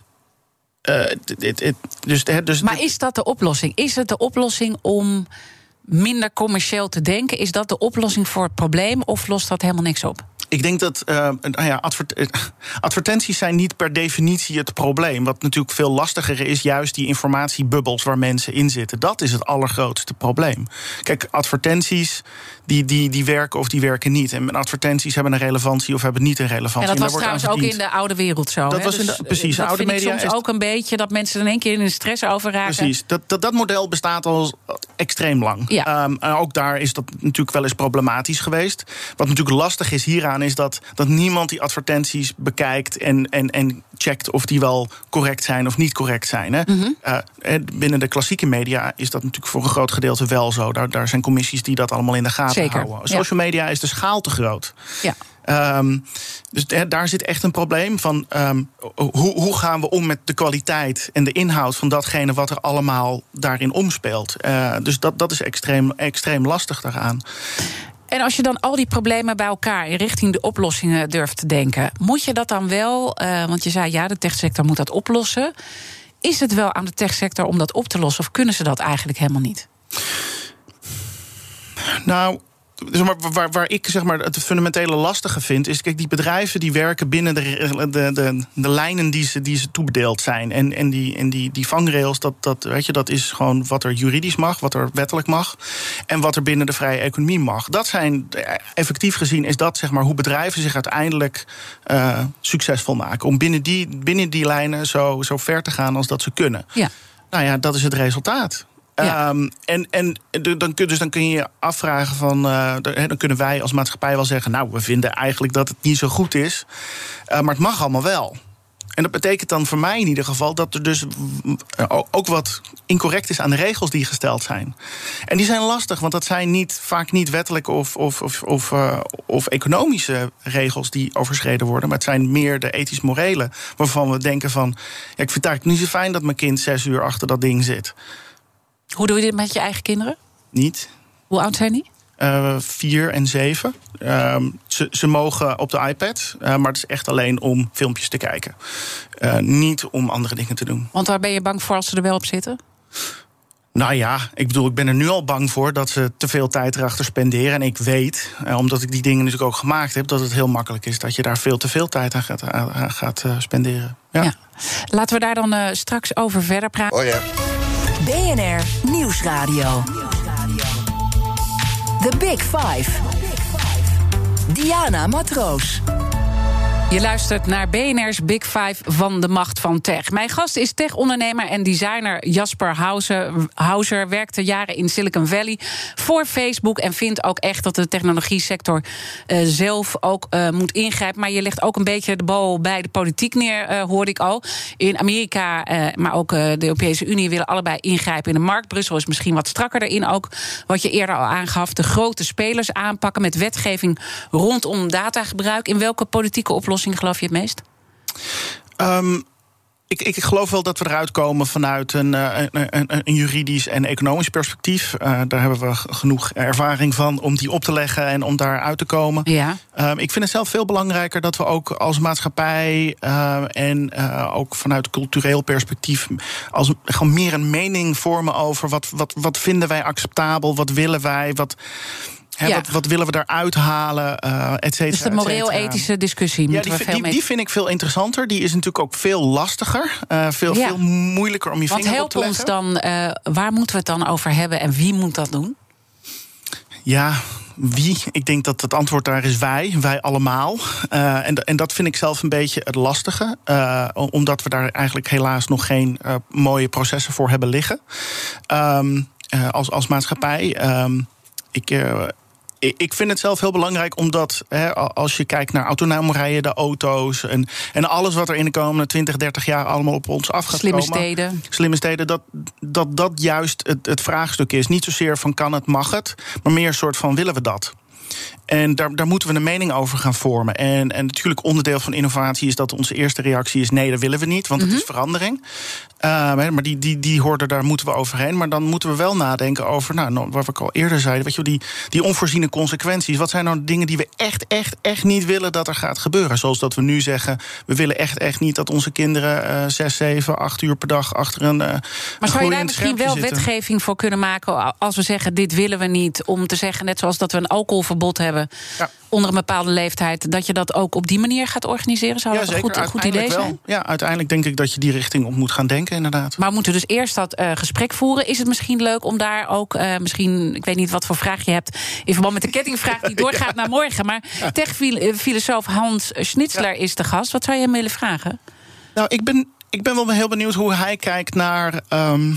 Uh, it, it, dus, dus, maar is dat de oplossing? Is het de oplossing om minder commercieel te denken? Is dat de oplossing voor het probleem of lost dat helemaal niks op? Ik denk dat uh, nou ja, advert- advertenties zijn niet per definitie het probleem. Wat natuurlijk veel lastiger is, juist die informatiebubbels waar mensen in zitten. Dat is het allergrootste probleem. Kijk, advertenties die, die, die werken of die werken niet. En advertenties hebben een relevantie of hebben niet een relevantie. Ja, dat was en trouwens ook in de oude wereld zo. Dat hè? was in de, dus, precies. Dat oude vind media ik soms is, ook een beetje dat mensen in één keer in een stress over raken. Precies. Dat, dat, dat model bestaat al extreem lang. Ja. Um, en ook daar is dat natuurlijk wel eens problematisch geweest. Wat natuurlijk lastig is hieraan is dat, dat niemand die advertenties bekijkt en, en, en checkt of die wel correct zijn of niet correct zijn. Hè. Mm-hmm. Uh, binnen de klassieke media is dat natuurlijk voor een groot gedeelte wel zo. Daar, daar zijn commissies die dat allemaal in de gaten Zeker. houden. Social ja. media is de schaal te groot. Ja. Um, dus he, daar zit echt een probleem van um, hoe, hoe gaan we om met de kwaliteit en de inhoud van datgene wat er allemaal daarin omspeelt. Uh, dus dat, dat is extreem, extreem lastig daaraan. En als je dan al die problemen bij elkaar in richting de oplossingen durft te denken, moet je dat dan wel, uh, want je zei ja, de techsector moet dat oplossen. Is het wel aan de techsector om dat op te lossen of kunnen ze dat eigenlijk helemaal niet? Nou, dus waar, waar, waar ik zeg maar, het fundamentele lastige vind, is kijk, die bedrijven die werken binnen de, de, de, de lijnen die ze, die ze toebedeeld zijn. En, en, die, en die, die vangrails, dat, dat, weet je, dat is gewoon wat er juridisch mag, wat er wettelijk mag. En wat er binnen de vrije economie mag. Dat zijn, effectief gezien, is dat zeg maar hoe bedrijven zich uiteindelijk uh, succesvol maken. Om binnen die, binnen die lijnen zo, zo ver te gaan als dat ze kunnen. Ja. Nou ja, dat is het resultaat. Ja. Um, en, en dan, dus dan kun je je afvragen van, uh, dan kunnen wij als maatschappij wel zeggen, nou, we vinden eigenlijk dat het niet zo goed is, uh, maar het mag allemaal wel. En dat betekent dan voor mij in ieder geval dat er dus ook wat incorrect is aan de regels die gesteld zijn. En die zijn lastig, want dat zijn niet, vaak niet wettelijke of, of, of, of, uh, of economische regels die overschreden worden, maar het zijn meer de ethisch-morele, waarvan we denken van, ja, ik vind het eigenlijk niet zo fijn dat mijn kind zes uur achter dat ding zit. Hoe doe je dit met je eigen kinderen? Niet. Hoe oud zijn die? Uh, vier en zeven. Uh, ze, ze mogen op de iPad, uh, maar het is echt alleen om filmpjes te kijken. Uh, niet om andere dingen te doen. Want waar ben je bang voor als ze er wel op zitten? Nou ja, ik bedoel, ik ben er nu al bang voor dat ze te veel tijd erachter spenderen. En ik weet, uh, omdat ik die dingen natuurlijk ook gemaakt heb, dat het heel makkelijk is dat je daar veel te veel tijd aan gaat, aan gaat uh, spenderen. Ja. Ja. Laten we daar dan uh, straks over verder praten. Oh ja. B N R Nieuwsradio. The Big Five. Diana Matroos. Je luistert naar B N R's Big Five van de macht van tech. Mijn gast is tech-ondernemer en designer Jasper Hauser. Hauser werkte jaren in Silicon Valley voor Facebook en vindt ook echt dat de technologie-sector uh, zelf ook uh, moet ingrijpen. Maar je legt ook een beetje de bal bij de politiek neer, uh, hoorde ik al. In Amerika, uh, maar ook uh, de Europese Unie willen allebei ingrijpen in de markt. Brussel is misschien wat strakker daarin ook. Wat je eerder al aangaf, de grote spelers aanpakken met wetgeving rondom datagebruik. In welke politieke oplossing geloof je het meest? Um, ik, ik geloof wel dat we eruit komen vanuit een, een, een, een juridisch en economisch perspectief. Uh, daar hebben we genoeg ervaring van om die op te leggen en om daar uit te komen. Ja. Um, ik vind het zelf veel belangrijker dat we ook als maatschappij uh, en uh, ook vanuit cultureel perspectief als gewoon meer een mening vormen over wat, wat, wat vinden wij acceptabel, wat willen wij, wat. He, ja. wat, wat willen we daaruit halen, uh, et cetera. Dus de moreel-ethische discussie. Ja, die, we veel die, mee... die vind ik veel interessanter. Die is natuurlijk ook veel lastiger. Uh, veel, ja. veel moeilijker om je Want vinger op te leggen. Want help ons dan, uh, waar moeten we het dan over hebben en wie moet dat doen? Ja, wie? Ik denk dat het antwoord daar is wij, wij allemaal. Uh, en, en dat vind ik zelf een beetje het lastige. Uh, omdat we daar eigenlijk helaas nog geen uh, mooie processen voor hebben liggen. Um, uh, als, als maatschappij. Um, ik... Uh, Ik vind het zelf heel belangrijk, omdat hè, als je kijkt naar autonoom rijden, de auto's en, en alles wat er in de komende twintig, dertig jaar allemaal op ons af gaat slimme komen. Steden. Slimme steden. Dat dat, dat juist het, het vraagstuk is. Niet zozeer van kan het, mag het, maar meer een soort van willen we dat. En daar, daar moeten we een mening over gaan vormen. En, en natuurlijk onderdeel van innovatie is dat onze eerste reactie is nee, dat willen we niet, want mm-hmm. het is verandering. Uh, maar die, die, die hoorde, daar moeten we overheen. Maar dan moeten we wel nadenken over, nou, wat ik al eerder zei, weet je, die, die onvoorziene consequenties. Wat zijn nou de dingen die we echt, echt, echt niet willen dat er gaat gebeuren? Zoals dat we nu zeggen, we willen echt, echt niet dat onze kinderen uh, zes, zeven, acht uur per dag achter een. Uh, maar zou je daar misschien wel zitten. wetgeving voor kunnen maken als we zeggen, dit willen we niet, om te zeggen, net zoals dat we een alcoholverbod verbod hebben... Ja. onder een bepaalde leeftijd... dat je dat ook op die manier gaat organiseren? Zou ja, dat een zeker. goed, goed idee zijn? Wel. Ja, uiteindelijk denk ik dat je die richting op moet gaan denken, inderdaad. Maar we moeten dus eerst dat uh, gesprek voeren. Is het misschien leuk om daar ook... Uh, misschien, ik weet niet wat voor vraag je hebt... in verband met de kettingvraag die doorgaat ja. naar morgen... maar ja. techfilosoof Hans Schnitzler ja. is de gast. Wat zou je hem willen vragen? Nou, ik ben, ik ben wel heel benieuwd hoe hij kijkt naar... Um,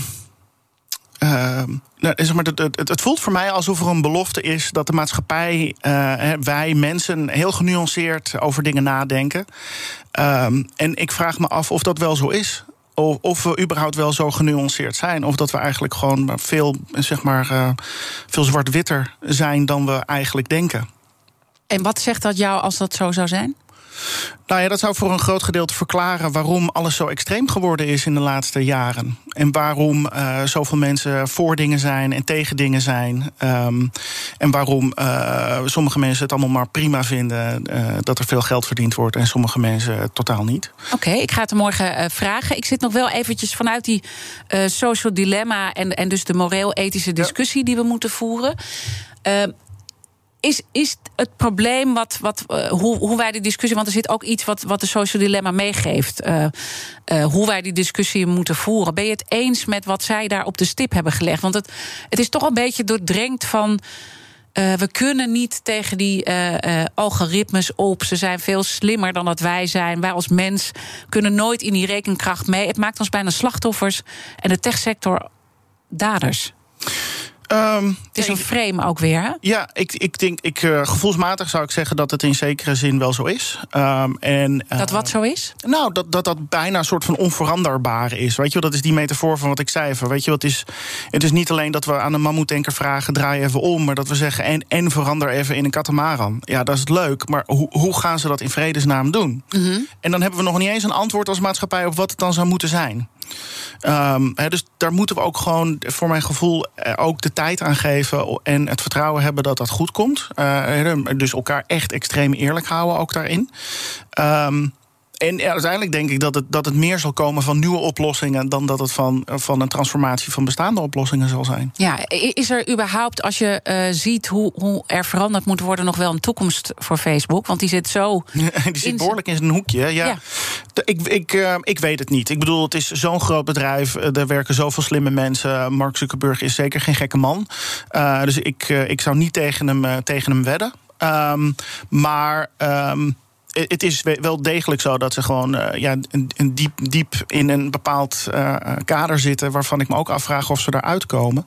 uh, nou, zeg maar, het, het, het voelt voor mij alsof er een belofte is... dat de maatschappij, uh, wij mensen, heel genuanceerd over dingen nadenken. Um, en ik vraag me af of dat wel zo is... Of, of we überhaupt wel zo genuanceerd zijn. Of dat we eigenlijk gewoon veel, zeg maar, uh, veel zwart-witter zijn dan we eigenlijk denken. En wat zegt dat jou als dat zo zou zijn? Nou ja, dat zou voor een groot gedeelte verklaren waarom alles zo extreem geworden is in de laatste jaren. En waarom uh, zoveel mensen voor dingen zijn en tegen dingen zijn. Um, en waarom uh, sommige mensen het allemaal maar prima vinden uh, dat er veel geld verdiend wordt en sommige mensen uh, totaal niet. Oké, okay, ik ga het er morgen uh, vragen. Ik zit nog wel eventjes vanuit die uh, social dilemma en, en dus de moreel-ethische discussie ja. die we moeten voeren. Uh, Is, is het probleem wat, wat, uh, hoe, hoe wij die discussie... want er zit ook iets wat, wat de social dilemma meegeeft... Uh, uh, hoe wij die discussie moeten voeren. Ben je het eens met wat zij daar op de stip hebben gelegd? Want het, het is toch een beetje doordrenkt van... Uh, we kunnen niet tegen die uh, uh, algoritmes op. Ze zijn veel slimmer dan dat wij zijn. Wij als mens kunnen nooit in die rekenkracht mee. Het maakt ons bijna slachtoffers en de techsector daders. Um, het is een frame ook weer, hè? Ja, ik, ik denk, ik, uh, gevoelsmatig zou ik zeggen dat het in zekere zin wel zo is. Um, en, uh, dat wat zo is? Nou, dat, dat dat bijna een soort van onveranderbaar is. Weet je wel, dat is die metafoor van wat ik zei. Van, weet je wel, het is, het is niet alleen dat we aan een mammoetanker vragen... draai even om, maar dat we zeggen... en, en verander even in een katamaran. Ja, dat is leuk, maar hoe, hoe gaan ze dat in vredesnaam doen? Mm-hmm. En dan hebben we nog niet eens een antwoord als maatschappij... op wat het dan zou moeten zijn. Um, he, dus daar moeten we ook gewoon, voor mijn gevoel, ook de tijd aan geven... en het vertrouwen hebben dat dat goed komt. Uh, dus elkaar echt extreem eerlijk houden ook daarin. Um, En uiteindelijk denk ik dat het, dat het meer zal komen van nieuwe oplossingen... dan dat het van, van een transformatie van bestaande oplossingen zal zijn. Ja, is er überhaupt, als je uh, ziet hoe, hoe er veranderd moet worden... nog wel een toekomst voor Facebook? Want die zit zo... die zit in behoorlijk in zijn hoekje, ja. ja. Ik, ik, uh, ik weet het niet. Ik bedoel, het is zo'n groot bedrijf. Er werken zoveel slimme mensen. Mark Zuckerberg is zeker geen gekke man. Uh, dus ik, uh, ik zou niet tegen hem, uh, tegen hem wedden. Um, maar... Um, Het is wel degelijk zo dat ze gewoon uh, ja, een, een diep, diep in een bepaald uh, kader zitten... waarvan ik me ook afvraag of ze daaruit komen.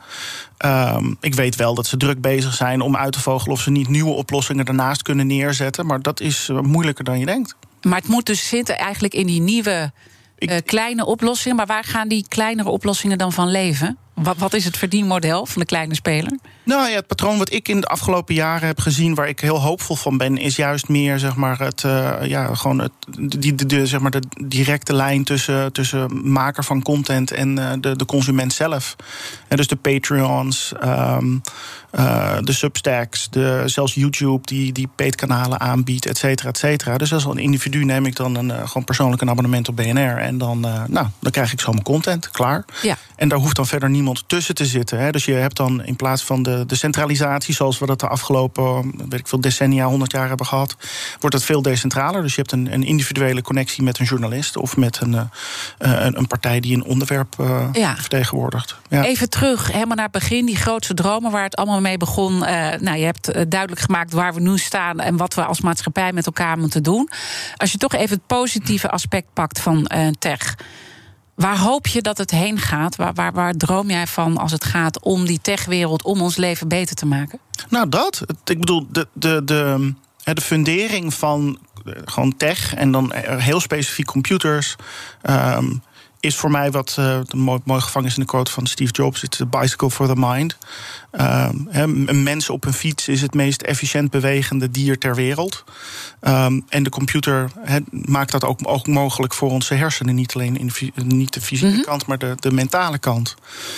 Um, ik weet wel dat ze druk bezig zijn om uit te vogelen... of ze niet nieuwe oplossingen daarnaast kunnen neerzetten. Maar dat is uh, moeilijker dan je denkt. Maar het moet dus zitten eigenlijk in die nieuwe uh, kleine oplossingen. Maar waar gaan die kleinere oplossingen dan van leven? Wat, wat is het verdienmodel van de kleine speler? Nou ja, het patroon wat ik in de afgelopen jaren heb gezien... waar ik heel hoopvol van ben, is juist meer zeg maar, het, uh, ja, gewoon het, die, de, de, zeg maar de directe lijn tussen, tussen maker van content en uh, de, de consument zelf. En dus de Patreons, um, uh, de Substacks, de, zelfs YouTube die, die paid-kanalen aanbiedt, et cetera, et cetera. Dus als een individu neem ik dan een, uh, gewoon persoonlijk een abonnement op B N R... en dan, uh, nou, dan krijg ik zo mijn content, klaar. Ja. En daar hoeft dan verder niemand tussen te zitten. Hè. Dus je hebt dan in plaats van de, de centralisatie... zoals we dat de afgelopen weet ik veel, decennia, honderd jaar hebben gehad... wordt het veel decentraler. Dus je hebt een, een individuele connectie met een journalist... of met een, uh, een, een partij die een onderwerp uh, ja. vertegenwoordigt. Ja. Even terug, helemaal naar het begin, die grootste dromen... waar het allemaal mee begon. Uh, nou, je hebt uh, duidelijk gemaakt waar we nu staan... en wat we als maatschappij met elkaar moeten doen. Als je toch even het positieve aspect pakt van uh, tech... waar hoop je dat het heen gaat? Waar, waar, waar droom jij van als het gaat om die techwereld... om ons leven beter te maken? Nou, dat. Ik bedoel, de, de, de, de fundering van gewoon tech... en dan heel specifiek computers... Um, is voor mij wat uh, mooi, mooi gevangen is in de quote van Steve Jobs... it's a bicycle for the mind. Um, he, een mens op een fiets is het meest efficiënt bewegende dier ter wereld. Um, en de computer he, maakt dat ook, ook mogelijk voor onze hersenen. Niet alleen in, niet de fysieke mm-hmm. kant, maar de, de mentale kant.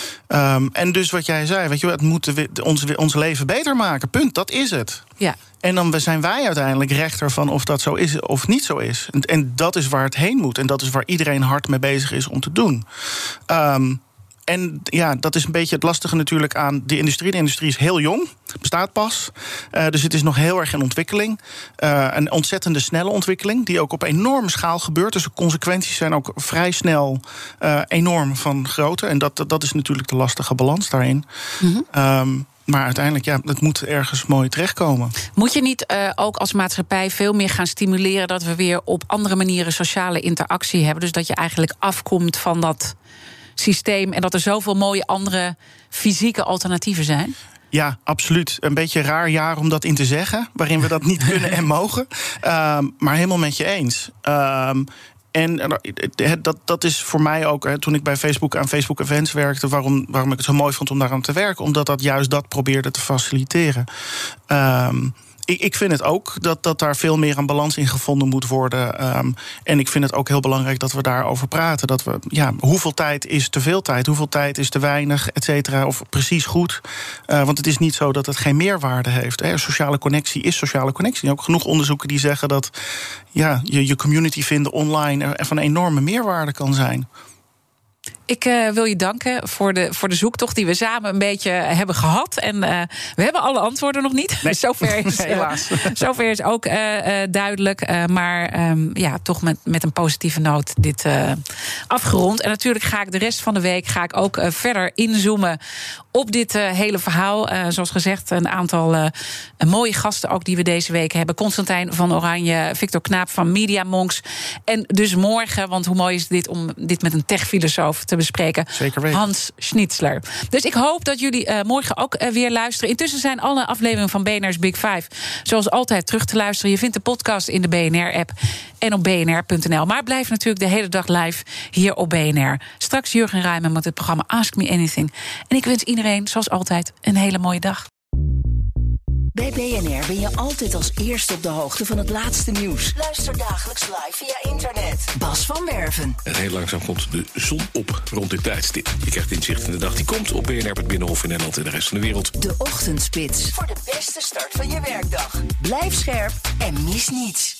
Um, en dus wat jij zei, weet je, het moet ons, ons leven beter maken. Punt, dat is het. Ja. En dan zijn wij uiteindelijk rechter van of dat zo is of niet zo is. En, en dat is waar het heen moet. En dat is waar iedereen hard mee bezig is om te doen. Um, en ja, dat is een beetje het lastige natuurlijk aan de industrie. De industrie is heel jong, bestaat pas. Uh, dus het is nog heel erg in ontwikkeling. Uh, een ontzettende snelle ontwikkeling, die ook op enorme schaal gebeurt. Dus de consequenties zijn ook vrij snel uh, enorm van grootte. En dat, dat is natuurlijk de lastige balans daarin. Mm-hmm. Um, Maar uiteindelijk, ja, het moet ergens mooi terechtkomen. Moet je niet uh, ook als maatschappij veel meer gaan stimuleren dat we weer op andere manieren sociale interactie hebben? Dus dat je eigenlijk afkomt van dat systeem en dat er zoveel mooie andere fysieke alternatieven zijn? Ja, absoluut. Een beetje een raar jaar om dat in te zeggen, waarin we dat niet kunnen en mogen. Um, maar helemaal met je eens. Um, En dat, dat is voor mij ook, toen ik bij Facebook aan Facebook Events werkte, waarom, waarom ik het zo mooi vond om daaraan te werken, omdat dat juist dat probeerde te faciliteren. Um, ik, ik vind het ook dat, dat daar veel meer aan balans in gevonden moet worden. Um, en ik vind het ook heel belangrijk dat we daarover praten. Dat we, ja, hoeveel tijd is te veel tijd? Hoeveel tijd is te weinig, et cetera? Of precies goed? Uh, want het is niet zo dat het geen meerwaarde heeft. Hè. Sociale connectie is sociale connectie. Ook genoeg onderzoeken die zeggen dat ja, je, je community vinden online er van een enorme meerwaarde kan zijn. Ik uh, wil je danken voor de, voor de zoektocht die we samen een beetje hebben gehad. En uh, we hebben alle antwoorden nog niet. Nee. Zover is, uh, zover is ook uh, uh, duidelijk. Uh, maar um, ja, toch met, met een positieve noot dit uh, afgerond. En natuurlijk ga ik de rest van de week ga ik ook uh, verder inzoomen op dit uh, hele verhaal. Uh, zoals gezegd, een aantal uh, mooie gasten ook die we deze week hebben. Constantijn van Oranje, Victor Knaap van Media Monks. En dus morgen, want hoe mooi is dit om dit met een techfilosoof te bespreken. Zeker weten. Hans Schnitzler. Dus ik hoop dat jullie uh, morgen ook uh, weer luisteren. Intussen zijn alle afleveringen van B N R's Big Five zoals altijd terug te luisteren. Je vindt de podcast in de B N R-app en op b n r punt n l. Maar blijf natuurlijk de hele dag live hier op B N R. Straks Jurgen Rijmen met het programma Ask Me Anything. En ik wens iedereen, zoals altijd, een hele mooie dag. Bij B N R ben je altijd als eerste op de hoogte van het laatste nieuws. Luister dagelijks live via internet. Bas van Werven. En heel langzaam komt de zon op rond dit tijdstip. Je krijgt inzicht in de dag die komt op B N R, het Binnenhof in Nederland en de rest van de wereld. De Ochtendspits. Voor de beste start van je werkdag. Blijf scherp en mis niets.